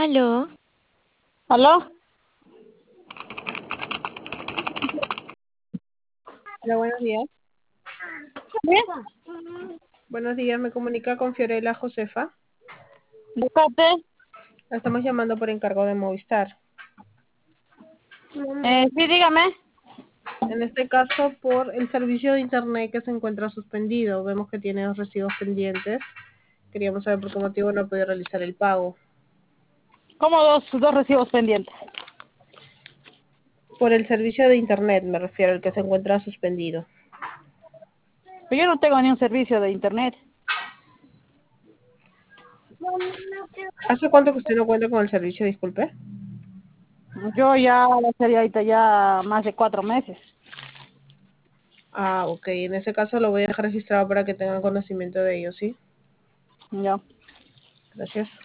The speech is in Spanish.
Aló, ¿Aló? Hola, buenos días. ¿Bien? Buenos días, me comunica con Fiorella Josefa. ¿De parte? La estamos llamando por encargo de Movistar. Sí, dígame. En este caso, por el servicio de internet que se encuentra suspendido. Vemos que tiene dos recibos pendientes. Queríamos saber por qué motivo no ha podido realizar el pago. ¿Cómo dos recibos pendientes? Por el servicio de internet, me refiero, el que se encuentra suspendido. Pero yo no tengo ni un servicio de internet. ¿Hace cuánto que usted no cuenta con el servicio, disculpe? Yo ya sería ahorita ya más de 4 meses. Ah, ok. En ese caso lo voy a dejar registrado para que tengan conocimiento de ello, ¿sí? Ya. Gracias.